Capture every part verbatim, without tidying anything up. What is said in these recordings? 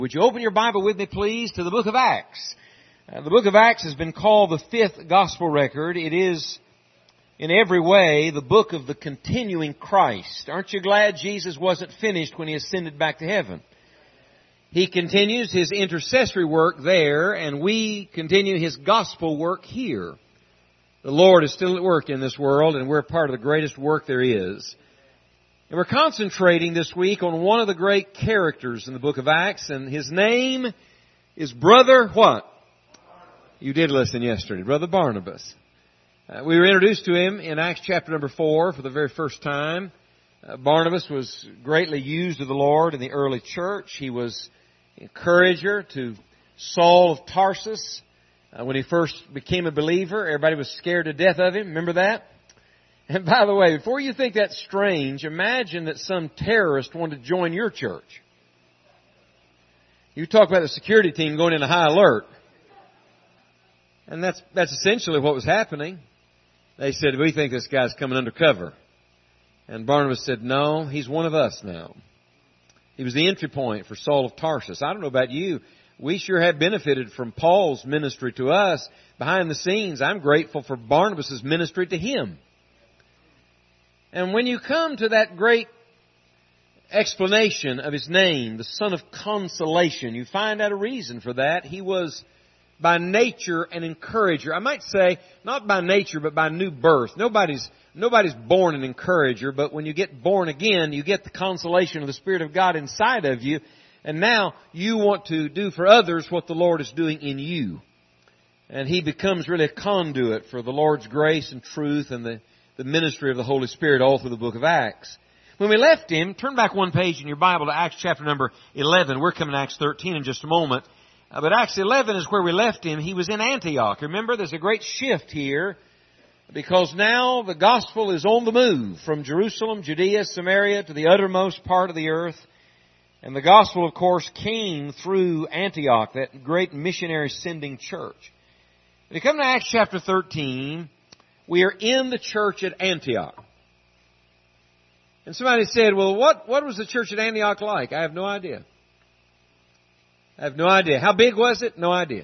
Would you open your Bible with me, please, to the book of Acts? Uh, the book of Acts has been called the fifth gospel record. It is, in every way, the book of the continuing Christ. Aren't you glad Jesus wasn't finished when He ascended back to heaven? He continues His intercessory work there, and we continue His gospel work here. The Lord is still at work in this world, and we're part of the greatest work there is. And we're concentrating this week on one of the great characters in the book of Acts, and his name is Brother what? You did listen yesterday, Brother Barnabas. Uh, we were introduced to him in Acts chapter number four for the very first time. Uh, Barnabas was greatly used of the Lord in the early church. He was encourager to Saul of Tarsus. Uh, when he first became a believer, everybody was scared to death of him. Remember that? And by the way, before you think that's strange, imagine that some terrorist wanted to join your church. You talk about the security team going into high alert. And that's that's essentially what was happening. They said, we think this guy's coming undercover. And Barnabas said, no, he's one of us now. He was the entry point for Saul of Tarsus. I don't know about you. We sure have benefited from Paul's ministry to us. Behind the scenes, I'm grateful for Barnabas' ministry to him. And when you come to that great explanation of his name, the Son of Consolation, you find out a reason for that. He was by nature an encourager. I might say, not by nature, but by new birth. Nobody's, nobody's born an encourager, but when you get born again, you get the consolation of the Spirit of God inside of you. And now you want to do for others what the Lord is doing in you. And he becomes really a conduit for the Lord's grace and truth and the the ministry of the Holy Spirit all through the book of Acts. When we left him, turn back one page in your Bible to Acts chapter number eleven. We're coming to Acts thirteen in just a moment. Uh, but Acts eleven is where we left him. He was in Antioch. Remember, there's a great shift here because now the gospel is on the move from Jerusalem, Judea, Samaria to the uttermost part of the earth. And the gospel, of course, came through Antioch, that great missionary sending church. When you come to Acts chapter thirteen, we are in the church at Antioch. And somebody said, well, what, what was the church at Antioch like? I have no idea. I have no idea. How big was it? No idea.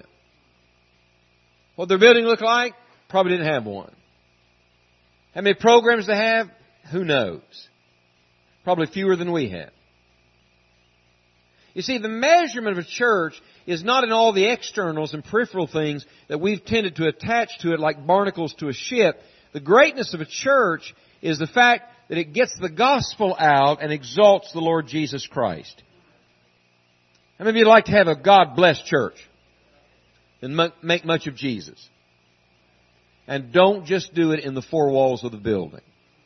What their building looked like? Probably didn't have one. How many programs they have? Who knows? Probably fewer than we have. You see, the measurement of a church is not in all the externals and peripheral things that we've tended to attach to it like barnacles to a ship. The greatness of a church is the fact that it gets the gospel out and exalts the Lord Jesus Christ. How many of you would like to have a God-blessed church and make much of Jesus? And don't just do it in the four walls of the building.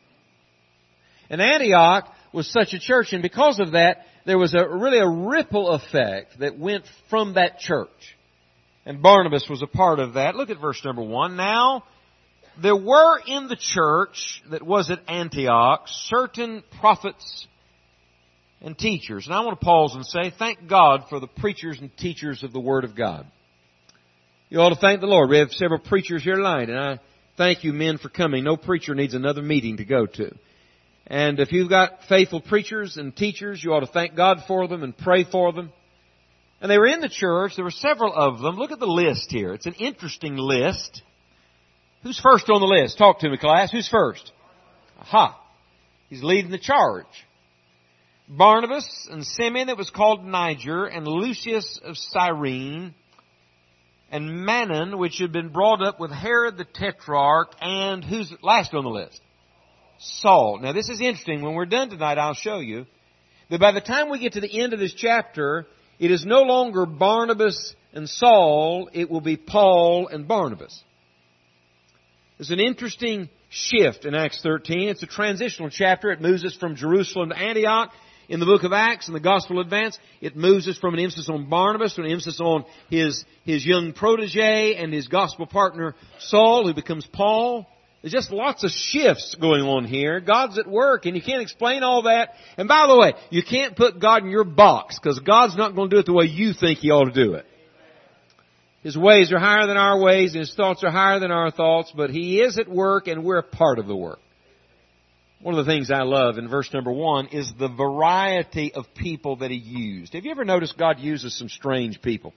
And Antioch was such a church, and because of that, there was a really a ripple effect that went from that church. And Barnabas was a part of that. Look at verse number one. Now, there were in the church that was at Antioch certain prophets and teachers. And I want to pause and say, thank God for the preachers and teachers of the Word of God. You ought to thank the Lord. We have several preachers here tonight, and I thank you men for coming. No preacher needs another meeting to go to. And if you've got faithful preachers and teachers, you ought to thank God for them and pray for them. And they were in the church. There were several of them. Look at the list here. It's an interesting list. Who's first on the list? Talk to me, class. Who's first? Aha. He's leading the charge. Barnabas and Simeon that was called Niger, and Lucius of Cyrene, and Manon, which had been brought up with Herod the Tetrarch, and who's last on the list? Saul. Now this is interesting. When we're done tonight, I'll show you that by the time we get to the end of this chapter, it is no longer Barnabas and Saul. It will be Paul and Barnabas. There's an interesting shift in Acts thirteen. It's a transitional chapter. It moves us from Jerusalem to Antioch. In the book of Acts and the Gospel Advance, it moves us from an emphasis on Barnabas to an emphasis on his, his young protege and his gospel partner Saul, who becomes Paul. There's just lots of shifts going on here. God's at work, and you can't explain all that. And by the way, you can't put God in your box, because God's not going to do it the way you think He ought to do it. His ways are higher than our ways, and His thoughts are higher than our thoughts, but He is at work, and we're a part of the work. One of the things I love in verse number one is the variety of people that He used. Have you ever noticed God uses some strange people?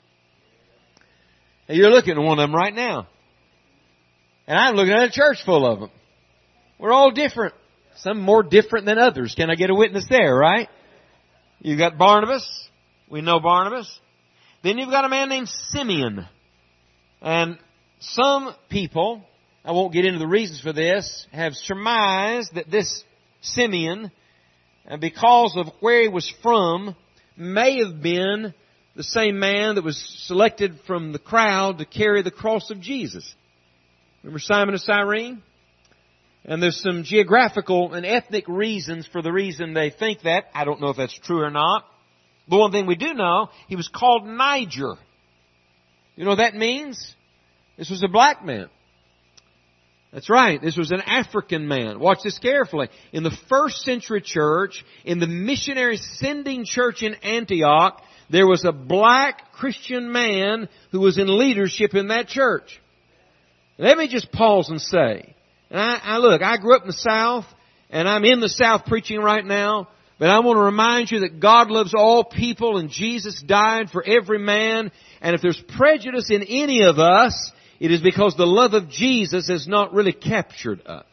And you're looking at one of them right now. And I'm looking at a church full of them. We're all different. Some more different than others. Can I get a witness there, right? You've got Barnabas. We know Barnabas. Then you've got a man named Simeon. And some people, I won't get into the reasons for this, have surmised that this Simeon, because of where he was from, may have been the same man that was selected from the crowd to carry the cross of Jesus. Remember Simon of Cyrene? And there's some geographical and ethnic reasons for the reason they think that. I don't know if that's true or not. But one thing we do know, he was called Niger. You know what that means? This was a black man. That's right. This was an African man. Watch this carefully. In the first century church, in the missionary sending church in Antioch, there was a black Christian man who was in leadership in that church. Let me just pause and say, and I, I look, I grew up in the South, and I'm in the South preaching right now, but I want to remind you that God loves all people, and Jesus died for every man, and if there's prejudice in any of us, it is because the love of Jesus has not really captured us.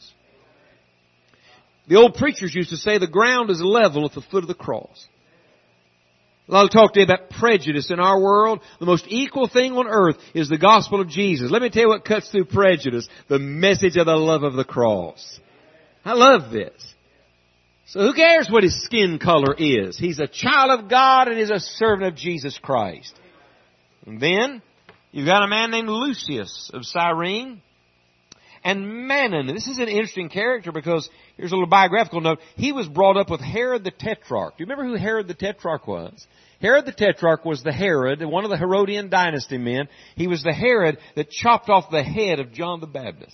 The old preachers used to say the ground is level at the foot of the cross. I'll talk to you about prejudice in our world. The most equal thing on earth is the gospel of Jesus. Let me tell you what cuts through prejudice. The message of the love of the cross. I love this. So who cares what his skin color is? He's a child of God and he's a servant of Jesus Christ. And then you've got a man named Lucius of Cyrene. And Manon. This is an interesting character because here's a little biographical note. He was brought up with Herod the Tetrarch. Do you remember who Herod the Tetrarch was? Herod the Tetrarch was the Herod, one of the Herodian dynasty men. He was the Herod that chopped off the head of John the Baptist.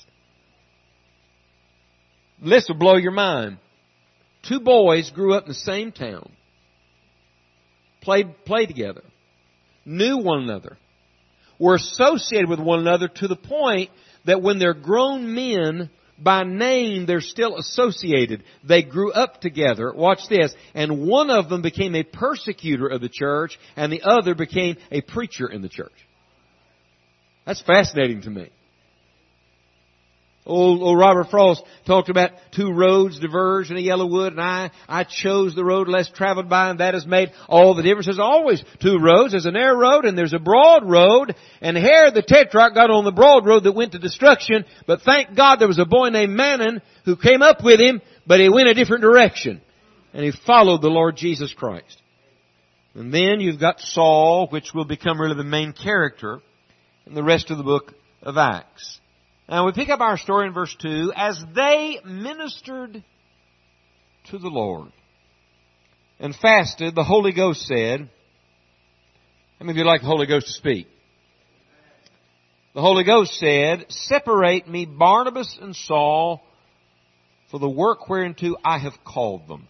This will blow your mind. Two boys grew up in the same town. Played, played together. Knew one another. Were associated with one another to the point that when they're grown men, by name, they're still associated. They grew up together. Watch this. And one of them became a persecutor of the church, and the other became a preacher in the church. That's fascinating to me. Old, old Robert Frost talked about two roads diverged in a yellow wood, and I, I chose the road less traveled by, and that has made all the difference. There's always two roads. There's a narrow road and there's a broad road, and Herod the Tetrarch got on the broad road that went to destruction, but thank God there was a boy named Manon who came up with him, but he went a different direction, and he followed the Lord Jesus Christ. And then you've got Saul, which will become really the main character in the rest of the book of Acts. Now we pick up our story in verse two. As they ministered to the Lord and fasted, the Holy Ghost said, how many of you like the Holy Ghost to speak? The Holy Ghost said, separate me Barnabas and Saul for the work whereunto I have called them.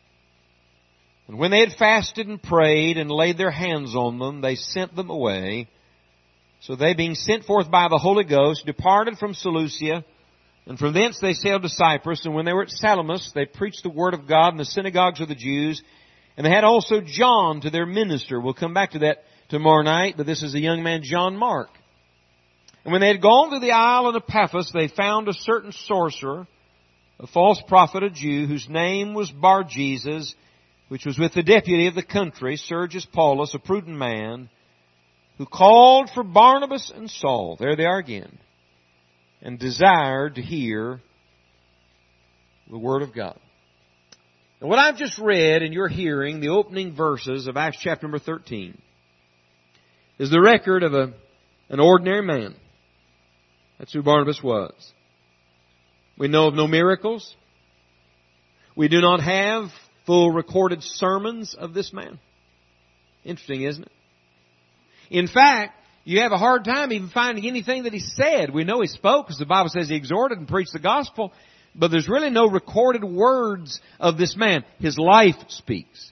And when they had fasted and prayed and laid their hands on them, they sent them away. So they, being sent forth by the Holy Ghost, departed from Seleucia, and from thence they sailed to Cyprus. And when they were at Salamis, they preached the word of God in the synagogues of the Jews. And they had also John to their minister. We'll come back to that tomorrow night, but this is a young man, John Mark. And when they had gone through the isle of Paphos, they found a certain sorcerer, a false prophet, a Jew, whose name was Bar-Jesus, which was with the deputy of the country, Sergius Paulus, a prudent man, who called for Barnabas and Saul, there they are again, and desired to hear the Word of God. And what I've just read in your hearing, the opening verses of Acts chapter number thirteen, is the record of a, an ordinary man. That's who Barnabas was. We know of no miracles. We do not have full recorded sermons of this man. Interesting, isn't it? In fact, you have a hard time even finding anything that he said. We know he spoke because the Bible says he exhorted and preached the gospel, but there's really no recorded words of this man. His life speaks.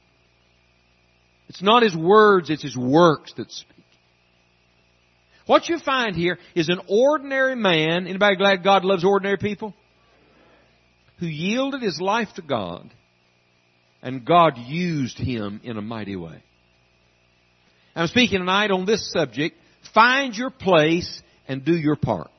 It's not his words, it's his works that speak. What you find here is an ordinary man. Anybody glad God loves ordinary people? who yielded his life to God, and God used him in a mighty way. I'm speaking tonight on this subject, find your place and do your part.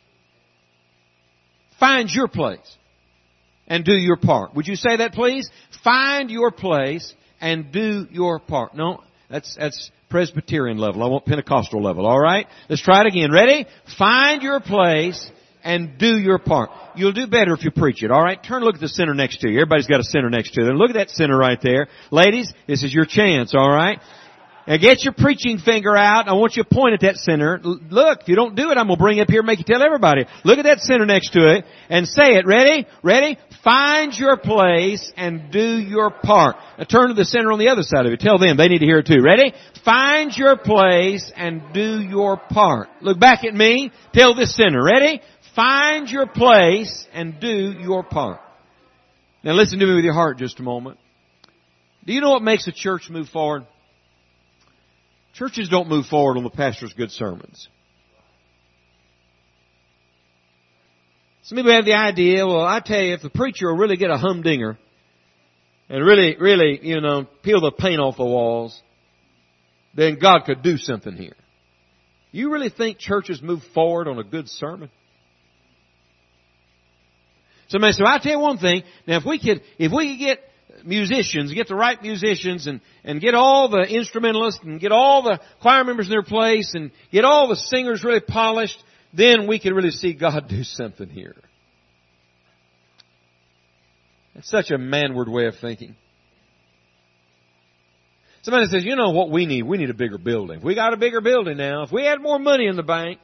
Find your place and do your part. Would you say that, please? Find your place and do your part. No, that's, that's Presbyterian level. I want Pentecostal level. All right? Let's try it again. Ready? Find your place and do your part. You'll do better if you preach it. All right? Turn and look at the center next to you. Everybody's got a center next to them. Look at that center right there. Ladies, this is your chance. All right? Now get your preaching finger out. I want you to point at that center. Look, if you don't do it, I'm going to bring it up here and make you tell everybody. Look at that center next to it and say it. Ready? Ready? Find your place and do your part. Now turn to the center on the other side of it. Tell them. They need to hear it too. Ready? Find your place and do your part. Look back at me. Tell this center. Ready? Find your place and do your part. Now listen to me with your heart just a moment. Do you know what makes a church move forward? Churches don't move forward on the pastor's good sermons. Some people have the idea, well, I tell you, if the preacher will really get a humdinger and really, really, you know, peel the paint off the walls, then God could do something here. You really think churches move forward on a good sermon? Somebody said, well, I'll tell you one thing. Now, if we could, if we could get musicians, get the right musicians and, and get all the instrumentalists and get all the choir members in their place and get all the singers really polished, then we can really see God do something here. It's such a manward way of thinking. Somebody says, you know what we need? We need a bigger building. We got a bigger building now. If we had more money in the bank.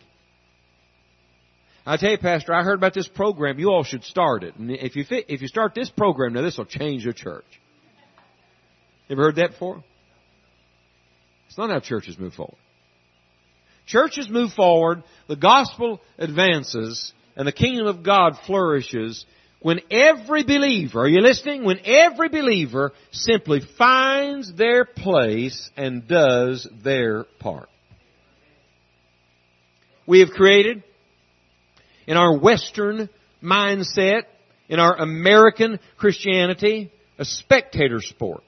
I tell you, Pastor, I heard about this program. You all should start it. And if you fit, if you start this program, now this will change your church. Ever heard that before? It's not how churches move forward. Churches move forward, the gospel advances, and the kingdom of God flourishes when every believer, are you listening? When every believer simply finds their place and does their part. We have created, in our Western mindset, in our American Christianity, a spectator sport.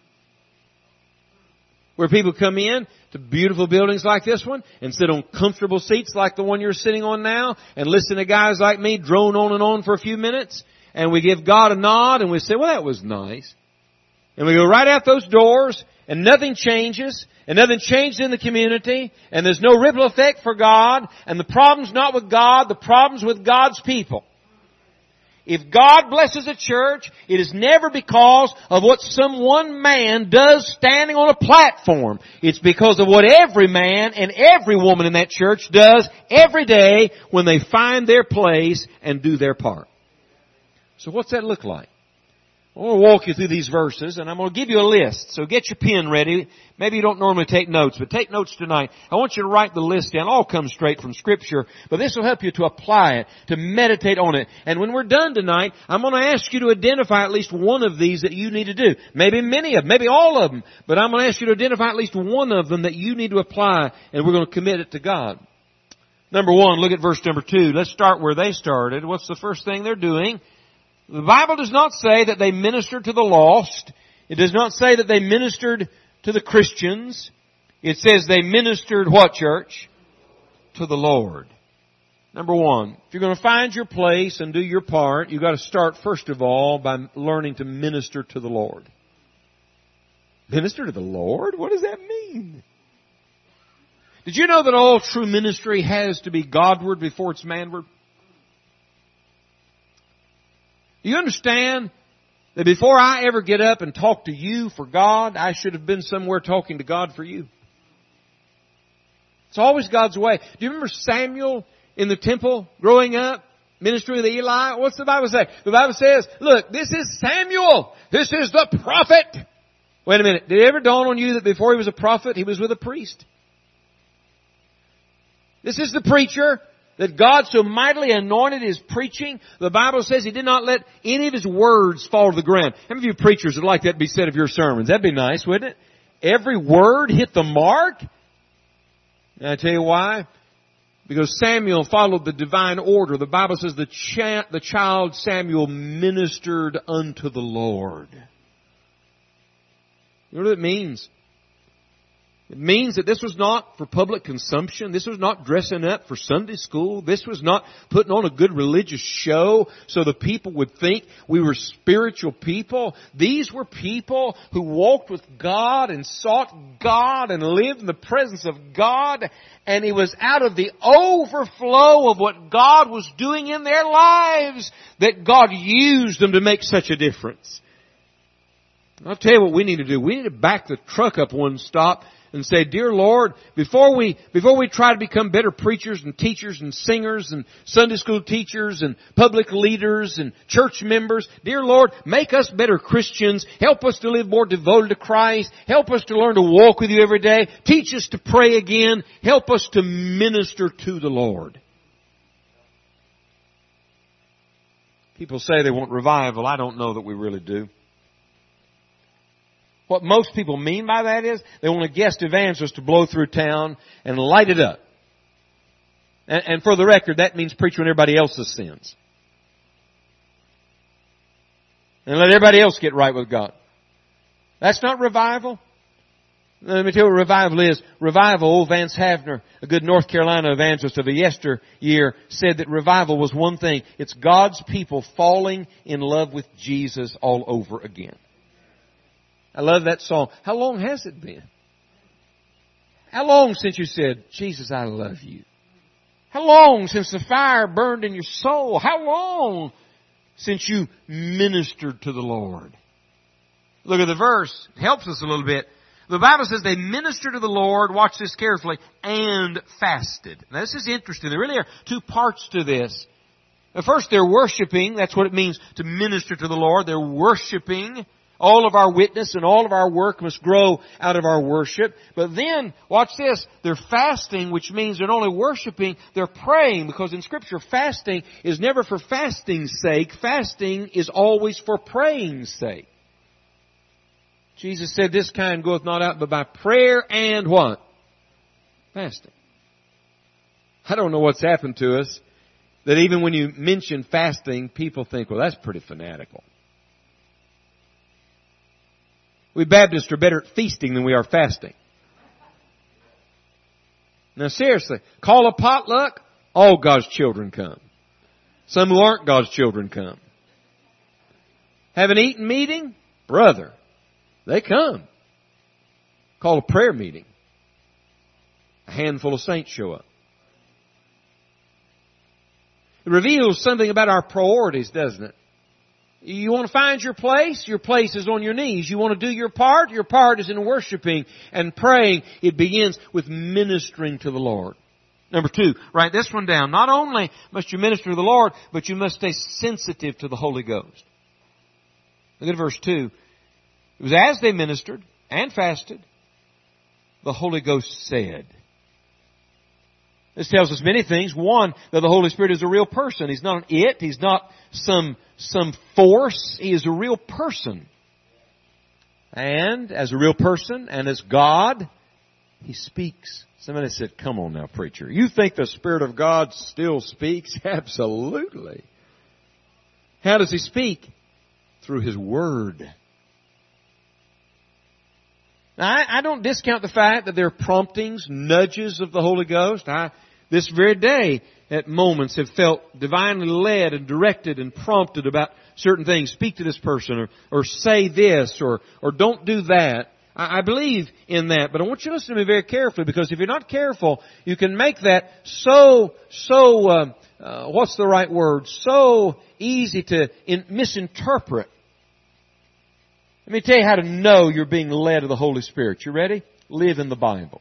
Where people come in to beautiful buildings like this one and sit on comfortable seats like the one you're sitting on now and listen to guys like me drone on and on for a few minutes, and we give God a nod and we say, well, that was nice. And we go right out those doors and nothing changes and nothing changes in the community and there's no ripple effect for God, and the problem's not with God, the problem's with God's people. If God blesses a church, it is never because of what some one man does standing on a platform. It's because of what every man and every woman in that church does every day when they find their place and do their part. So what's that look like? I want to walk you through these verses, and I'm going to give you a list. So get your pen ready. Maybe you don't normally take notes, but take notes tonight. I want you to write the list down. It all comes straight from Scripture, but this will help you to apply it, to meditate on it. And when we're done tonight, I'm going to ask you to identify at least one of these that you need to do. Maybe many of them, maybe all of them, but I'm going to ask you to identify at least one of them that you need to apply, and we're going to commit it to God. Number one, look at verse number two. Let's start where they started. What's the first thing they're doing? The Bible does not say that they ministered to the lost. It does not say that they ministered to the Christians. It says they ministered what, church? To the Lord. Number one, if you're going to find your place and do your part, you've got to start first of all by learning to minister to the Lord. Minister to the Lord? What does that mean? Did you know that all true ministry has to be Godward before it's manward? Do you understand that before I ever get up and talk to you for God, I should have been somewhere talking to God for you? It's always God's way. Do you remember Samuel in the temple growing up, ministering to Eli? What's the Bible say? The Bible says, look, this is Samuel. This is the prophet. Wait a minute. Did it ever dawn on you that before he was a prophet, he was with a priest? This is the preacher that God so mightily anointed his preaching. The Bible says he did not let any of his words fall to the ground. How many of you preachers would like that to be said of your sermons? That'd be nice, wouldn't it? Every word hit the mark. And I tell you why. Because Samuel followed the divine order. The Bible says the, cha- the child Samuel ministered unto the Lord. You know what it means? It means that this was not for public consumption. This was not dressing up for Sunday school. This was not putting on a good religious show so the people would think we were spiritual people. These were people who walked with God and sought God and lived in the presence of God. And it was out of the overflow of what God was doing in their lives that God used them to make such a difference. I'll tell you what we need to do. We need to back the truck up one stop and say, Dear Lord, before we, before we try to become better preachers and teachers and singers and Sunday school teachers and public leaders and church members, dear Lord, make us better Christians. Help us to live more devoted to Christ. Help us to learn to walk with you every day. Teach us to pray again. Help us to minister to the Lord. People say they want revival. I don't know that we really do. What most people mean by that is they want a guest evangelist to blow through town and light it up. And, and for the record, that means preach on everybody else's sins. And let everybody else get right with God. That's not revival. Let me tell you what revival is. Revival, old Vance Havner, a good North Carolina evangelist of a yesteryear, said that revival was one thing. It's God's people falling in love with Jesus all over again. I love that song. How long has it been? How long since you said, Jesus, I love you? How long since the fire burned in your soul? How long since you ministered to the Lord? Look at the verse. It helps us a little bit. The Bible says they ministered to the Lord, watch this carefully, and fasted. Now this is interesting. There really are two parts to this. Now, first, they're worshiping. That's what it means to minister to the Lord. They're worshiping. All of our witness and all of our work must grow out of our worship. But then, watch this, they're fasting, which means they're not only worshiping, they're praying. Because in Scripture, fasting is never for fasting's sake. Fasting is always for praying's sake. Jesus said, this kind goeth not out but by prayer and what? Fasting. I don't know what's happened to us, that even when you mention fasting, people think, well, that's pretty fanatical. We Baptists are better at feasting than we are fasting. Now seriously, call a potluck, all God's children come. Some who aren't God's children come. Have an eating meeting? Brother, they come. Call a prayer meeting. A handful of saints show up. It reveals something about our priorities, doesn't it? You want to find your place? Your place is on your knees. You want to do your part? Your part is in worshiping and praying. It begins with ministering to the Lord. Number two, write this one down. Not only must you minister to the Lord, but you must stay sensitive to the Holy Ghost. Look at verse two. It was as they ministered and fasted, the Holy Ghost said. This tells us many things. One, that the Holy Spirit is a real person. He's not an it. He's not some, some force. He is a real person. And as a real person and as God, He speaks. Somebody said, come on now, preacher. You think the Spirit of God still speaks? Absolutely. How does He speak? Through His Word. Now, I, I don't discount the fact that there are promptings, nudges of the Holy Ghost. I, this very day, at moments, have felt divinely led and directed and prompted about certain things. Speak to this person, or, or say this, or, or don't do that. I, I believe in that, but I want you to listen to me very carefully, because if you're not careful, you can make that so, so, uh, uh, what's the right word? So easy to in, misinterpret. Let me tell you how to know you're being led of the Holy Spirit. You ready? Live in the Bible.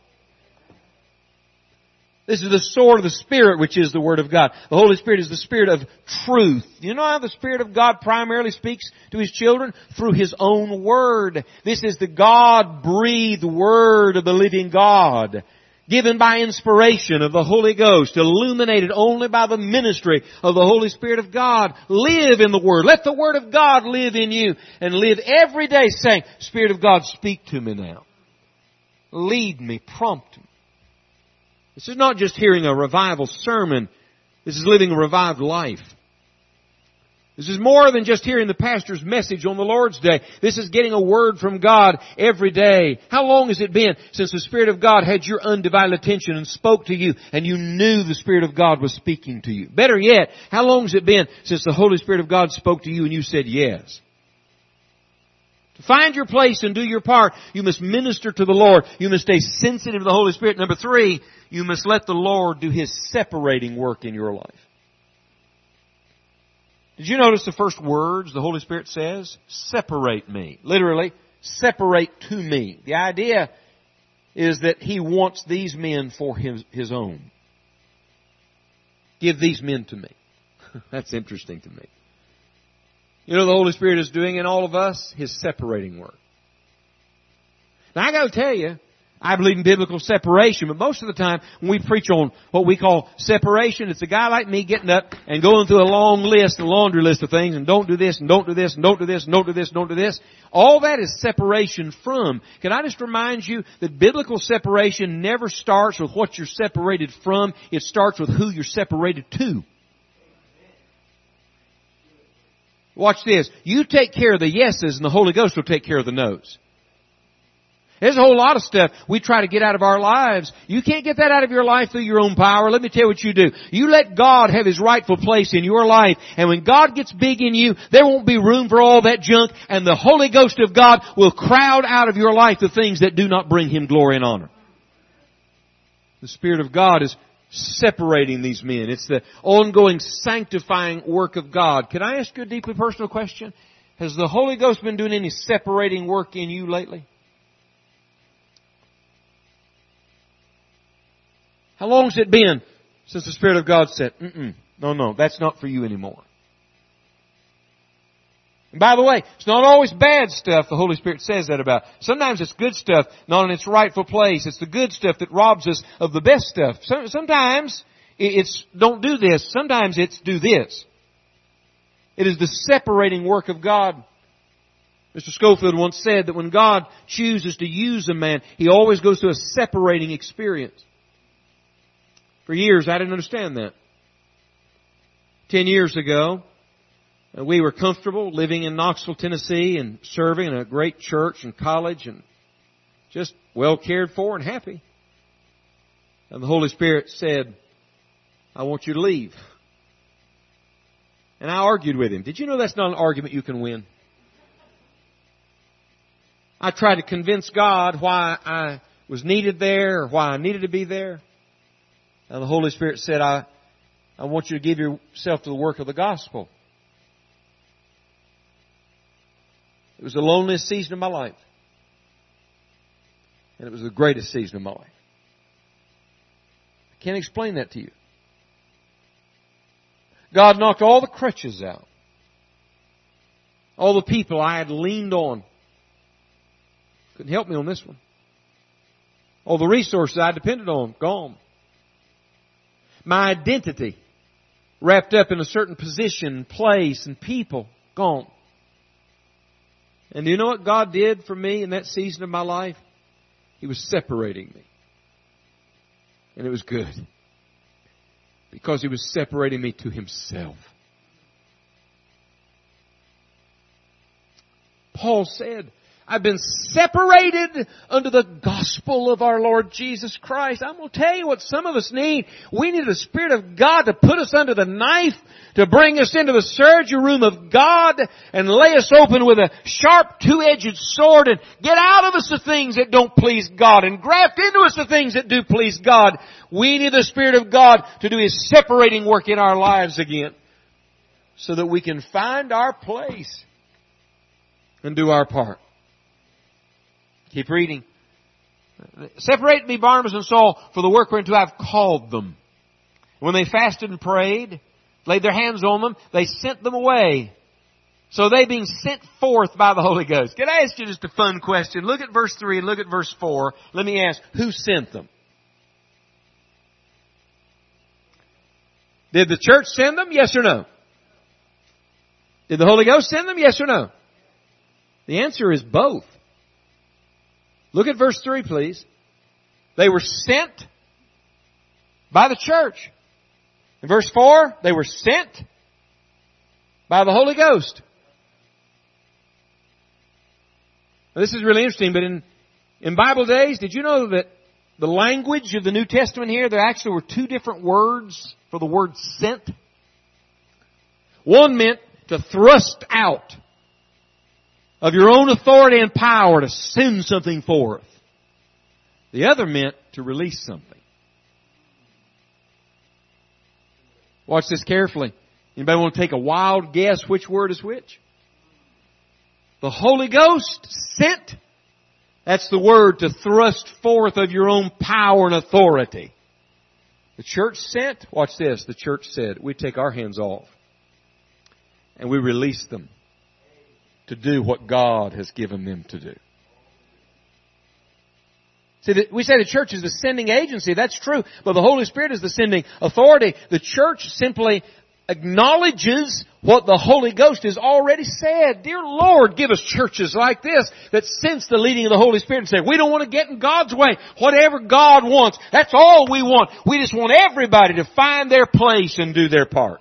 This is the sword of the Spirit, which is the Word of God. The Holy Spirit is the Spirit of truth. You know how the Spirit of God primarily speaks to His children? Through His own Word. This is the God-breathed Word of the living God, given by inspiration of the Holy Ghost, illuminated only by the ministry of the Holy Spirit of God. Live in the Word. Let the Word of God live in you, and live every day saying, Spirit of God, speak to me now. Lead me, prompt me. This is not just hearing a revival sermon. This is living a revived life. This is more than just hearing the pastor's message on the Lord's Day. This is getting a word from God every day. How long has it been since the Spirit of God had your undivided attention and spoke to you and you knew the Spirit of God was speaking to you? Better yet, how long has it been since the Holy Spirit of God spoke to you and you said yes? To find your place and do your part, you must minister to the Lord. You must stay sensitive to the Holy Spirit. Number three, you must let the Lord do His separating work in your life. Did you notice the first words the Holy Spirit says? Separate me. Literally, separate to me. The idea is that He wants these men for His, his own. Give these men to me. That's interesting to me. You know the Holy Spirit is doing in all of us? His separating work. Now I got to tell you, I believe in biblical separation, but most of the time when we preach on what we call separation, it's a guy like me getting up and going through a long list, a laundry list of things, and don't do this, and don't do this, and don't do this, and don't do this, and don't do this. All that is separation from. Can I just remind you that biblical separation never starts with what you're separated from. It starts with who you're separated to. Watch this. You take care of the yeses, and the Holy Ghost will take care of the nos. There's a whole lot of stuff we try to get out of our lives. You can't get that out of your life through your own power. Let me tell you what you do. You let God have His rightful place in your life. And when God gets big in you, there won't be room for all that junk. And the Holy Ghost of God will crowd out of your life the things that do not bring Him glory and honor. The Spirit of God is separating these men. It's the ongoing sanctifying work of God. Can I ask you a deeply personal question? Has the Holy Ghost been doing any separating work in you lately? How long has it been since the Spirit of God said, Mm-mm, no, no, that's not for you anymore? And by the way, it's not always bad stuff the Holy Spirit says that about. Sometimes it's good stuff, not in its rightful place. It's the good stuff that robs us of the best stuff. Sometimes it's don't do this. Sometimes it's do this. It is the separating work of God. Mister Schofield once said that when God chooses to use a man, He always goes through a separating experience. For years, I didn't understand that. Ten years ago, we were comfortable living in Knoxville, Tennessee, and serving in a great church and college, and just well cared for and happy. And the Holy Spirit said, I want you to leave. And I argued with Him. Did you know that's not an argument you can win? I tried to convince God why I was needed there or why I needed to be there. And the Holy Spirit said, I, I want you to give yourself to the work of the gospel. It was the loneliest season of my life. And it was the greatest season of my life. I can't explain that to you. God knocked all the crutches out. All the people I had leaned on couldn't help me on this one. All the resources I depended on, gone. My identity, wrapped up in a certain position, place, and people, gone. And do you know what God did for me in that season of my life? He was separating me. And it was good. Because He was separating me to Himself. Paul said, I've been separated under the gospel of our Lord Jesus Christ. I'm going to tell you what some of us need. We need the Spirit of God to put us under the knife, to bring us into the surgery room of God and lay us open with a sharp two-edged sword and get out of us the things that don't please God and graft into us the things that do please God. We need the Spirit of God to do His separating work in our lives again so that we can find our place and do our part. Keep reading. Separate me, Barnabas and Saul, for the work whereunto I have called them. When they fasted and prayed, laid their hands on them, they sent them away. So they being sent forth by the Holy Ghost. Can I ask you just a fun question? Look at verse three and look at verse four. Let me ask, who sent them? Did the church send them? Yes or no? Did the Holy Ghost send them? Yes or no? The answer is both. Look at verse three, please. They were sent by the church. In verse four, they were sent by the Holy Ghost. Now, this is really interesting, but in, in Bible days, did you know that the language of the New Testament here, there actually were two different words for the word sent? One meant to thrust out of your own authority and power to send something forth. The other meant to release something. Watch this carefully. Anybody want to take a wild guess which word is which? The Holy Ghost sent. That's the word to thrust forth of your own power and authority. The church sent. Watch this. The church said, we take our hands off and we release them to do what God has given them to do. See, we say the church is the sending agency. That's true. But the Holy Spirit is the sending authority. The church simply acknowledges what the Holy Ghost has already said. Dear Lord, give us churches like this that sense the leading of the Holy Spirit and say, we don't want to get in God's way. Whatever God wants, that's all we want. We just want everybody to find their place and do their part.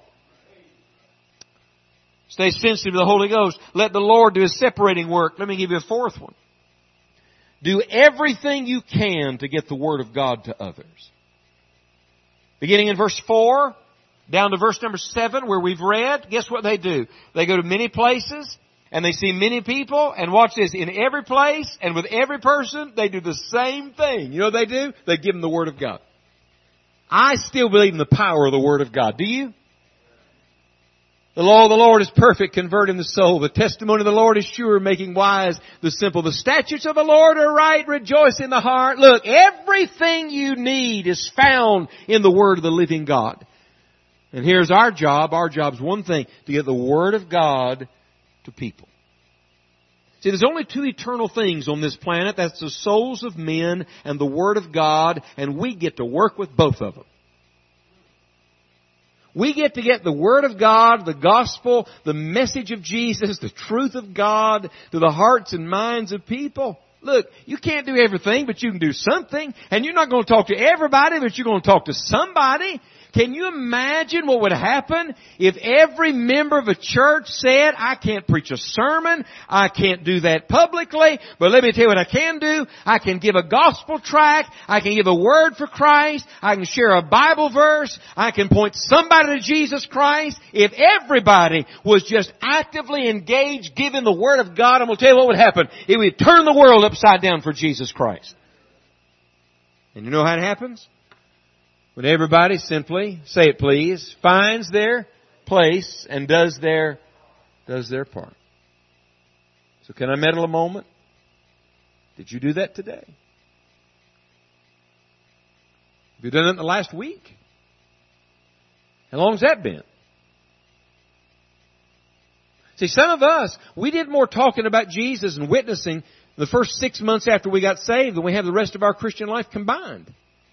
Stay sensitive to the Holy Ghost. Let the Lord do His separating work. Let me give you a fourth one. Do everything you can to get the Word of God to others. Beginning in verse four, down to verse number seven where we've read, guess what they do? They go to many places and they see many people, and watch this, in every place and with every person, they do the same thing. You know what they do? They give them the Word of God. I still believe in the power of the Word of God. Do you? The law of the Lord is perfect, converting the soul. The testimony of the Lord is sure, making wise the simple. The statutes of the Lord are right, rejoice in the heart. Look, everything you need is found in the Word of the living God. And here's our job. Our job's one thing, to get the Word of God to people. See, there's only two eternal things on this planet. That's the souls of men and the Word of God, and we get to work with both of them. We get to get the Word of God, the gospel, the message of Jesus, the truth of God to the hearts and minds of people. Look, you can't do everything, but you can do something. And you're not going to talk to everybody, but you're going to talk to somebody. Can you imagine what would happen if every member of a church said, I can't preach a sermon, I can't do that publicly, but let me tell you what I can do. I can give a gospel tract, I can give a word for Christ, I can share a Bible verse, I can point somebody to Jesus Christ. If everybody was just actively engaged giving the Word of God, I'm going to tell you what would happen. It would turn the world upside down for Jesus Christ. And you know how it happens? When everybody simply, say it please, finds their place and does their, does their part. So can I meddle a moment? Did you do that today? Have you done it in the last week? How long has that been? See, some of us, we did more talking about Jesus and witnessing the first six months after we got saved than we have the rest of our Christian life combined.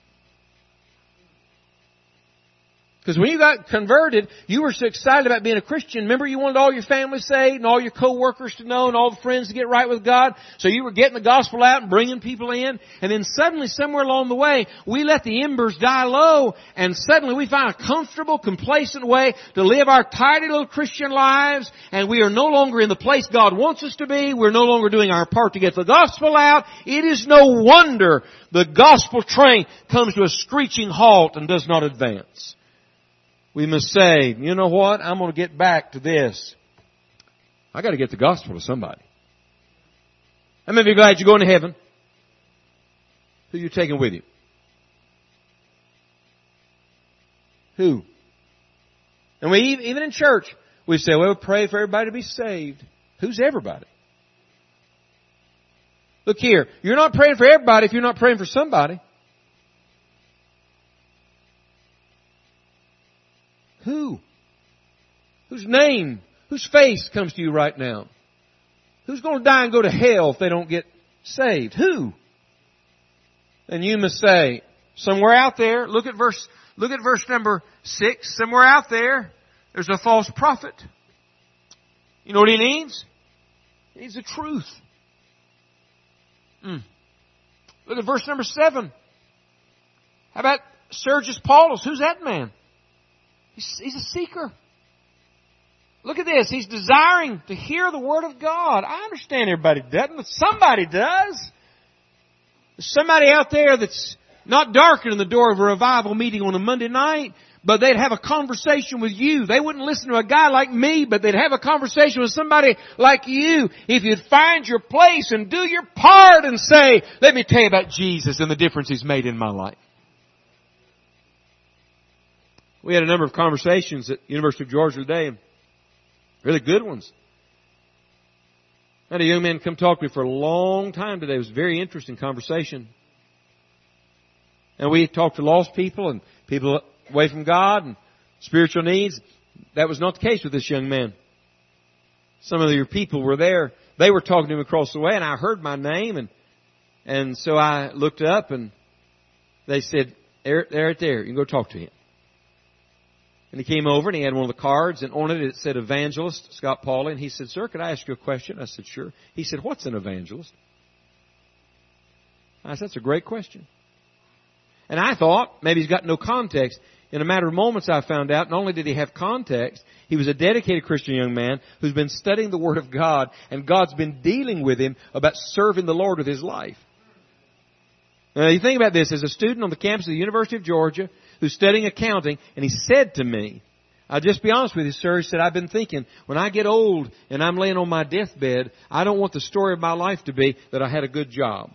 Because when you got converted, you were so excited about being a Christian. Remember, you wanted all your family saved and all your co-workers to know and all the friends to get right with God. So you were getting the gospel out and bringing people in. And then suddenly, somewhere along the way, we let the embers die low. And suddenly we find a comfortable, complacent way to live our tidy little Christian lives. And we are no longer in the place God wants us to be. We're no longer doing our part to get the gospel out. It is no wonder the gospel train comes to a screeching halt and does not advance. We must say, you know what? I'm going to get back to this. I got to get the gospel to somebody. How many of you are glad you're going to heaven? Who are you taking with you? Who? And we, even in church, we say, well, pray for everybody to be saved. Who's everybody? Look here. You're not praying for everybody if you're not praying for somebody. Who? Whose name, whose face comes to you right now? Who's going to die and go to hell if they don't get saved? Who? And you must say, somewhere out there, look at verse, look at verse number six, somewhere out there, there's a false prophet. You know what he needs? He needs the truth. Mm. Look at verse number seven. How about Sergius Paulus, who's that man? He's, he's a seeker. Look at this. He's desiring to hear the Word of God. I understand everybody doesn't, but somebody does. There's somebody out there that's not darkening the door of a revival meeting on a Monday night, but they'd have a conversation with you. They wouldn't listen to a guy like me, but they'd have a conversation with somebody like you. If you'd find your place and do your part and say, let me tell you about Jesus and the difference He's made in my life. We had a number of conversations at University of Georgia today, really good ones. I had a young man come talk to me for a long time today. It was a very interesting conversation. And we talked to lost people and people away from God and spiritual needs. That was not the case with this young man. Some of your people were there. They were talking to him across the way, and I heard my name, and and so I looked up, and they said, there, there, right there, you can go talk to him. And he came over, and he had one of the cards, and on it it said Evangelist Scott Pauley. And he said, sir, could I ask you a question? I said, sure. He said, what's an evangelist? I said, that's a great question. And I thought, maybe he's got no context. In a matter of moments, I found out, not only did he have context, he was a dedicated Christian young man who's been studying the Word of God, and God's been dealing with him about serving the Lord with his life. Now, you think about this. As a student on the campus of the University of Georgia who's studying accounting, and he said to me, I'll just be honest with you, sir, he said, I've been thinking, when I get old and I'm laying on my deathbed, I don't want the story of my life to be that I had a good job.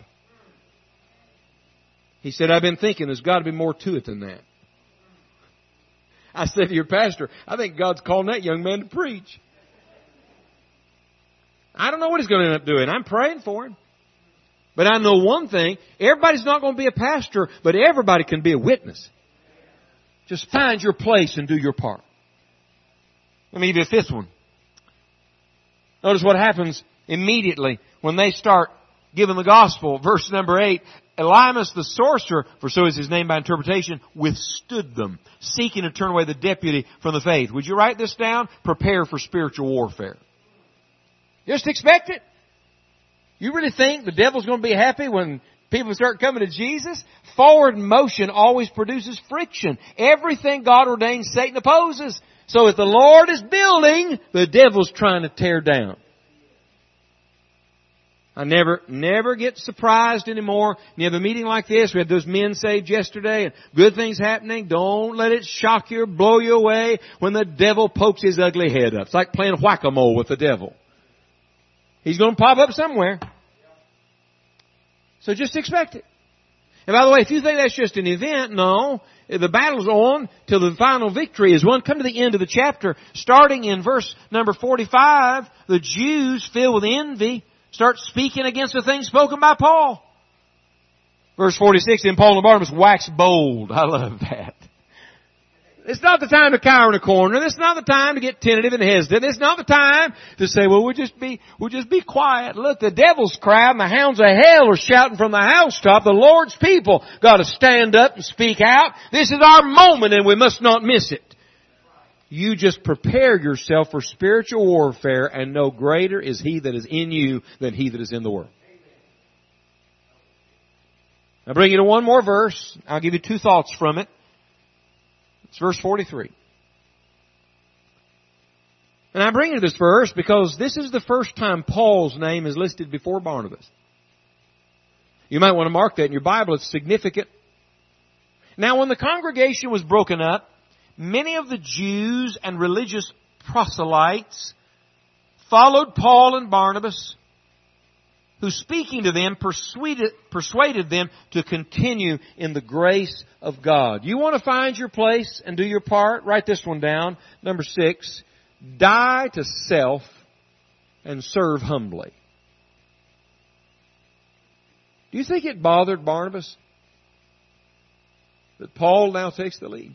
He said, I've been thinking there's got to be more to it than that. I said to your pastor, I think God's calling that young man to preach. I don't know what he's going to end up doing. I'm praying for him. But I know one thing, everybody's not going to be a pastor, but everybody can be a witness. Just find your place and do your part. Let me give you a fifth one. Notice what happens immediately when they start giving the gospel. Verse number eight, Elymas the sorcerer, for so is his name by interpretation, withstood them, seeking to turn away the deputy from the faith. Would you write this down? Prepare for spiritual warfare. Just expect it. You really think the devil's going to be happy when people start coming to Jesus? Forward motion always produces friction. Everything God ordains, Satan opposes. So if the Lord is building, the devil's trying to tear down. I never, never get surprised anymore. You have a meeting like this. We had those men saved yesterday and good things happening. Don't let it shock you or blow you away when the devil pokes his ugly head up. It's like playing whack-a-mole with the devil. He's going to pop up somewhere. So just expect it. And by the way, if you think that's just an event, no. The battle's on till the final victory is won. Come to the end of the chapter. Starting in verse number forty-five, the Jews, filled with envy, start speaking against the things spoken by Paul. Verse forty-six, then Paul and Barnabas waxed bold. I love that. It's not the time to cower in a corner. This is not the time to get tentative and hesitant. It's not the time to say, well, we'll just be, we'll just be quiet. Look, the devil's crowd and the hounds of hell are shouting from the housetop. The Lord's people got to stand up and speak out. This is our moment and we must not miss it. You just prepare yourself for spiritual warfare and know greater is He that is in you than he that is in the world. I'll bring you to one more verse. I'll give you two thoughts from it. It's verse forty-three. And I bring you to this verse because this is the first time Paul's name is listed before Barnabas. You might want to mark that in your Bible. It's significant. Now, when the congregation was broken up, many of the Jews and religious proselytes followed Paul and Barnabas, who speaking to them persuaded, persuaded them to continue in the grace of God. You want to find your place and do your part? Write this one down. Number six, die to self and serve humbly. Do you think it bothered Barnabas that Paul now takes the lead?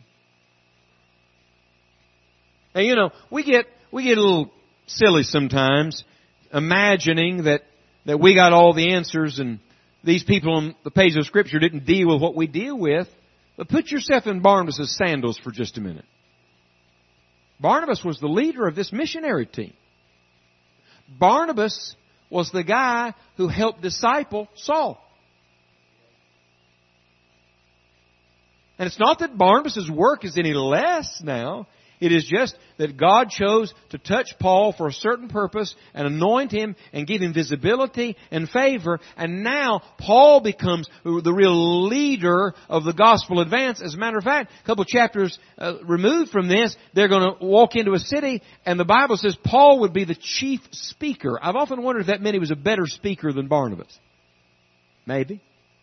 And you know, we get, we get a little silly sometimes imagining that that we got all the answers and these people on the page of Scripture didn't deal with what we deal with. But put yourself in Barnabas' sandals for just a minute. Barnabas was the leader of this missionary team. Barnabas was the guy who helped disciple Saul. And it's not that Barnabas' work is any less now. It is just that God chose to touch Paul for a certain purpose and anoint him and give him visibility and favor. And now Paul becomes the real leader of the gospel advance. As a matter of fact, a couple of chapters uh, removed from this, they're going to walk into a city and the Bible says Paul would be the chief speaker. I've often wondered if that meant he was a better speaker than Barnabas. Maybe.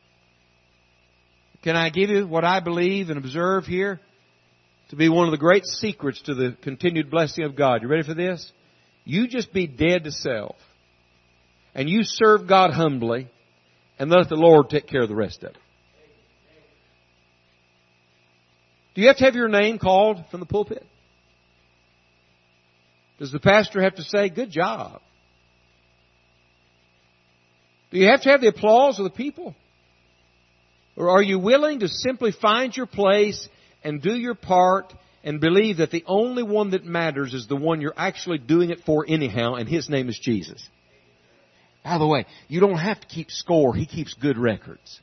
Can I give you what I believe and observe here to be one of the great secrets to the continued blessing of God? You ready for this? You just be dead to self. And you serve God humbly and let the Lord take care of the rest of it. Do you have to have your name called from the pulpit? Does the pastor have to say, good job? Do you have to have the applause of the people? Or are you willing to simply find your place and do your part and believe that the only one that matters is the one you're actually doing it for anyhow, and His name is Jesus? By the way, you don't have to keep score. He keeps good records.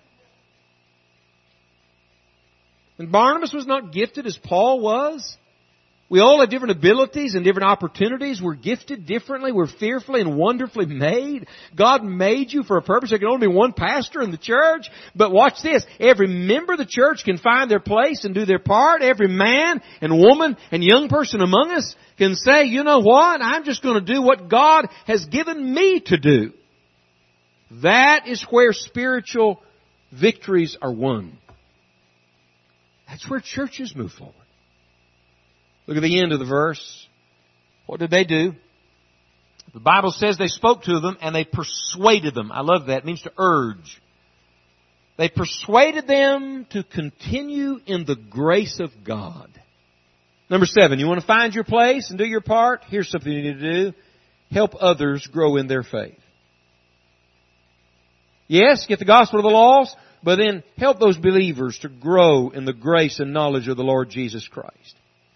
And Barnabas was not gifted as Paul was. We all have different abilities and different opportunities. We're gifted differently. We're fearfully and wonderfully made. God made you for a purpose. There can only be one pastor in the church. But watch this. Every member of the church can find their place and do their part. Every man and woman and young person among us can say, you know what? I'm just going to do what God has given me to do. That is where spiritual victories are won. That's where churches move forward. Look at the end of the verse. What did they do? The Bible says they spoke to them and they persuaded them. I love that. It means to urge. They persuaded them to continue in the grace of God. Number seven, you want to find your place and do your part? Here's something you need to do. Help others grow in their faith. Yes, get the gospel to the lost, but then help those believers to grow in the grace and knowledge of the Lord Jesus Christ.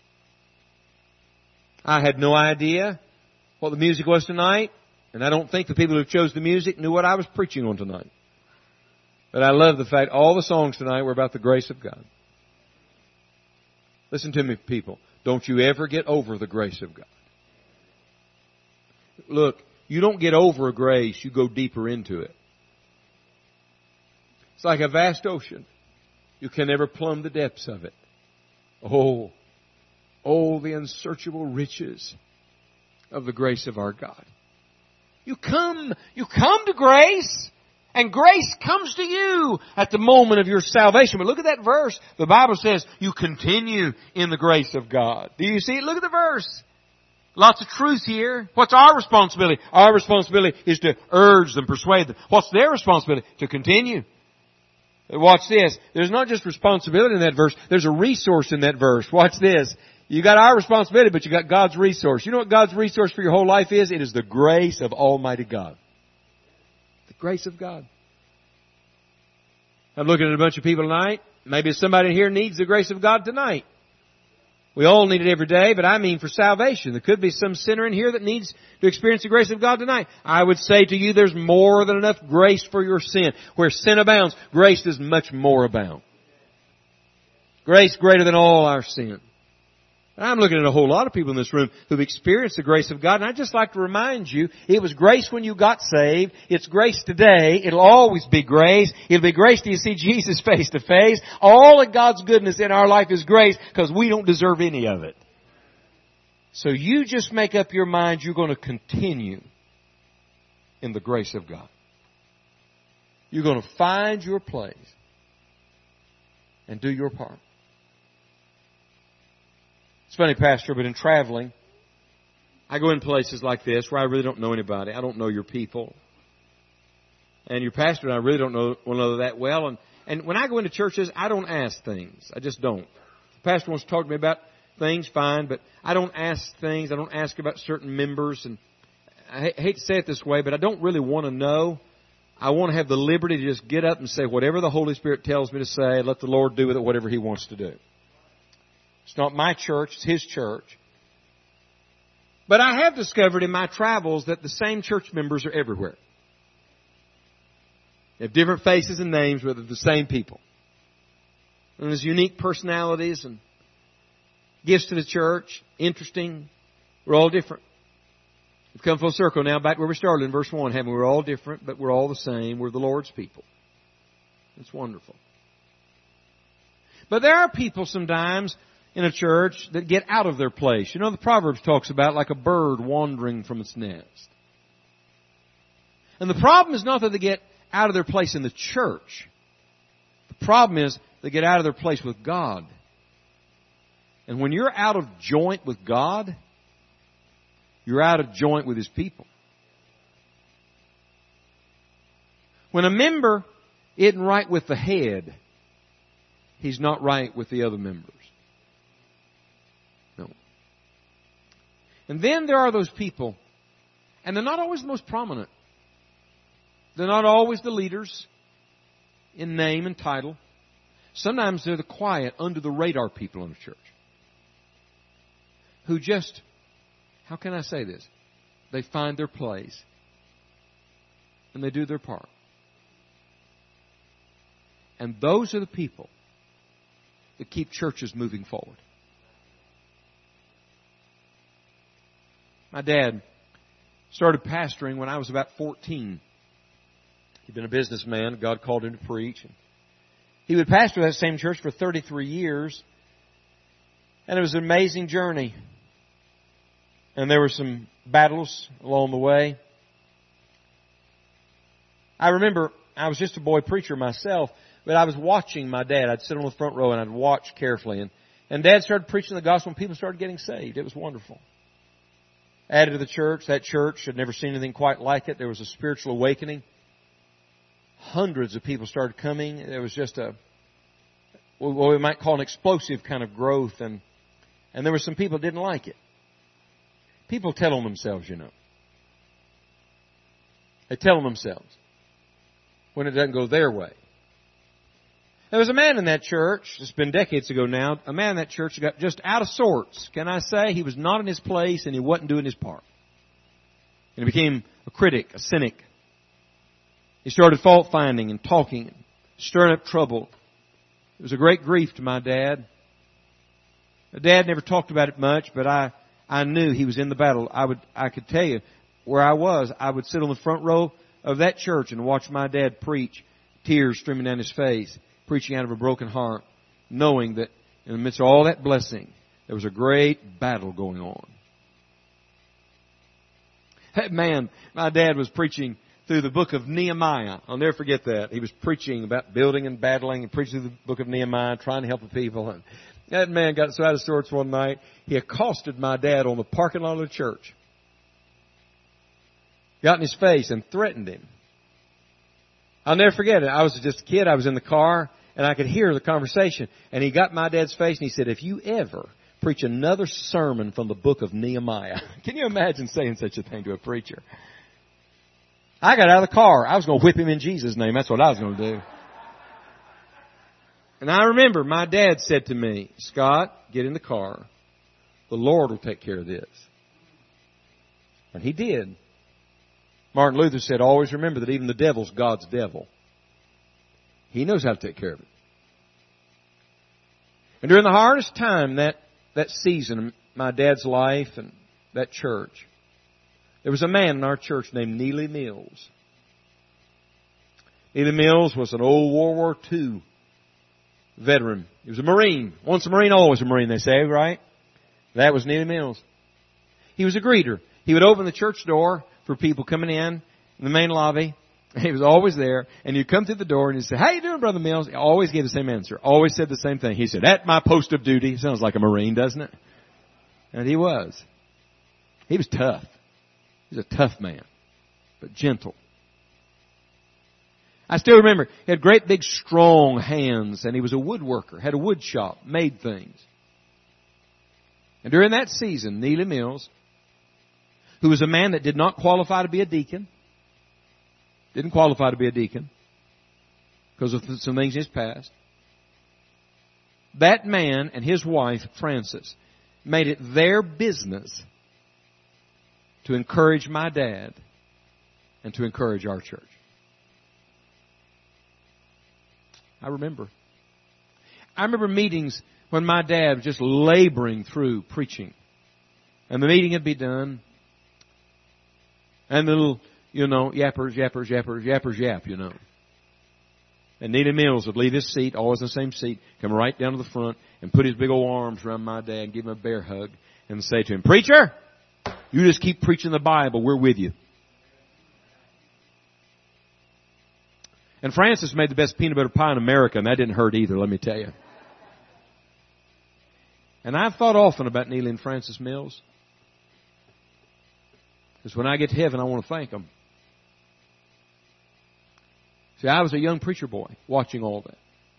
I had no idea what the music was tonight, and I don't think the people who chose the music knew what I was preaching on tonight. But I love the fact all the songs tonight were about the grace of God. Listen to me, people. Don't you ever get over the grace of God. Look, you don't get over a grace, you go deeper into it. It's like a vast ocean. You can never plumb the depths of it. Oh, oh, the unsearchable riches of the grace of our God. You come, you come to grace, and grace comes to you at the moment of your salvation. But look at that verse. The Bible says you continue in the grace of God. Do you see it? Look at the verse. Lots of truth here. What's our responsibility? Our responsibility is to urge them, persuade them. What's their responsibility? To continue. Watch this. There's not just responsibility in that verse. There's a resource in that verse. Watch this. You got our responsibility, but you got God's resource. You know what God's resource for your whole life is? It is the grace of Almighty God. The grace of God. I'm looking at a bunch of people tonight. Maybe somebody here needs the grace of God tonight. We all need it every day, but I mean for salvation. There could be some sinner in here that needs to experience the grace of God tonight. I would say to you, there's more than enough grace for your sin. Where sin abounds, grace does much more abound. Grace greater than all our sin. I'm looking at a whole lot of people in this room who've experienced the grace of God, and I'd just like to remind you, it was grace when you got saved. It's grace today. It'll always be grace. It'll be grace till you see Jesus face to face. All of God's goodness in our life is grace because we don't deserve any of it. So you just make up your mind you're going to continue in the grace of God. You're going to find your place and do your part. It's funny, Pastor, but in traveling, I go in places like this where I really don't know anybody. I don't know your people. And your pastor and I really don't know one another that well. And, and when I go into churches, I don't ask things. I just don't. The pastor wants to talk to me about things, fine, but I don't ask things. I don't ask about certain members. And I hate to say it this way, but I don't really want to know. I want to have the liberty to just get up and say whatever the Holy Spirit tells me to say, let the Lord do with it whatever He wants to do. It's not my church, it's His church. But I have discovered in my travels that the same church members are everywhere. They have different faces and names, but they're the same people. And his unique personalities and gifts to the church. Interesting. We're all different. We've come full circle now back where we started in verse one. Haven't we? We're all different, but we're all the same. We're the Lord's people. It's wonderful. But there are people sometimes in a church that get out of their place. You know, the Proverbs talks about like a bird wandering from its nest. And the problem is not that they get out of their place in the church. The problem is they get out of their place with God. And when you're out of joint with God, you're out of joint with His people. When a member isn't right with the head, he's not right with the other members. No. And then there are those people, and they're not always the most prominent. They're not always the leaders in name and title. Sometimes they're the quiet, under the radar people in the church. Who just, how can I say this? They find their place. And they do their part. And those are the people that keep churches moving forward. My dad started pastoring when I was about fourteen. He'd been a businessman. God called him to preach. He would pastor that same church for thirty-three years. And it was an amazing journey. And there were some battles along the way. I remember I was just a boy preacher myself, but I was watching my dad. I'd sit on the front row and I'd watch carefully. And, and Dad started preaching the gospel and people started getting saved. It was wonderful. Added to the church. That church had never seen anything quite like it. There was a spiritual awakening. Hundreds of people started coming. There was just a, what we might call an explosive kind of growth. And, and there were some people that didn't like it. People tell on themselves, you know. They tell on themselves when it doesn't go their way. There was a man in that church, it's been decades ago now, a man in that church got just out of sorts. Can I say? He was not in his place and he wasn't doing his part. And he became a critic, a cynic. He started fault finding and talking, stirring up trouble. It was a great grief to my dad. My dad never talked about it much, but I, I knew he was in the battle. I would, I could tell you where I was. I would sit on the front row of that church and watch my dad preach, tears streaming down his face, preaching out of a broken heart, knowing that in the midst of all that blessing, there was a great battle going on. That man, my dad was preaching through the book of Nehemiah. I'll never forget that. He was preaching about building and battling and preaching through the book of Nehemiah, trying to help the people. And that man got so out of sorts one night, he accosted my dad on the parking lot of the church. Got in his face and threatened him. I'll never forget it. I was just a kid. I was in the car and I could hear the conversation. And he got my dad's face and he said, if you ever preach another sermon from the book of Nehemiah. Can you imagine saying such a thing to a preacher? I got out of the car. I was going to whip him in Jesus' name. That's what I was going to do. And I remember my dad said to me, Scott, get in the car. The Lord will take care of this. And He did. Martin Luther said, always remember that even the devil's God's devil. He knows how to take care of it. And during the hardest time, that, that season of my dad's life and that church, there was a man in our church named Neely Mills. Neely Mills was an old World War Two veteran. He was a Marine. Once a Marine, always a Marine, they say, right? That was Neely Mills. He was a greeter. He would open the church door for people coming in, in the main lobby. He was always there. And you'd come through the door and he'd say, how you doing, Brother Mills? He always gave the same answer. Always said the same thing. He said, at my post of duty. Sounds like a Marine, doesn't it? And he was. He was tough. He was a tough man, but gentle. I still remember he had great big strong hands and he was a woodworker, had a wood shop, made things. And during that season, Neely Mills, who was a man that did not qualify to be a deacon, didn't qualify to be a deacon because of some things in his past, that man and his wife, Frances, made it their business to encourage my dad and to encourage our church. I remember. I remember meetings when my dad was just laboring through preaching. And the meeting would be done. And the little, you know, yappers, yappers, yappers, yappers, yap, you know. And Neely Mills would leave his seat, always in the same seat, come right down to the front and put his big old arms around my dad and give him a bear hug and say to him, "Preacher, you just keep preaching the Bible. We're with you." And Francis made the best peanut butter pie in America, and that didn't hurt either, let me tell you. And I've thought often about Neely and Francis Mills. Because when I get to heaven, I want to thank them. See, I was a young preacher boy watching all that.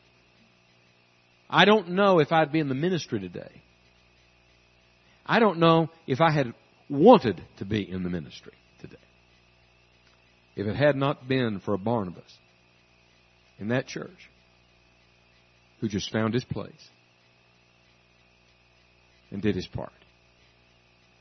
I don't know if I'd be in the ministry today. I don't know if I had wanted to be in the ministry today. If it had not been for a Barnabas in that church who just found his place and did his part.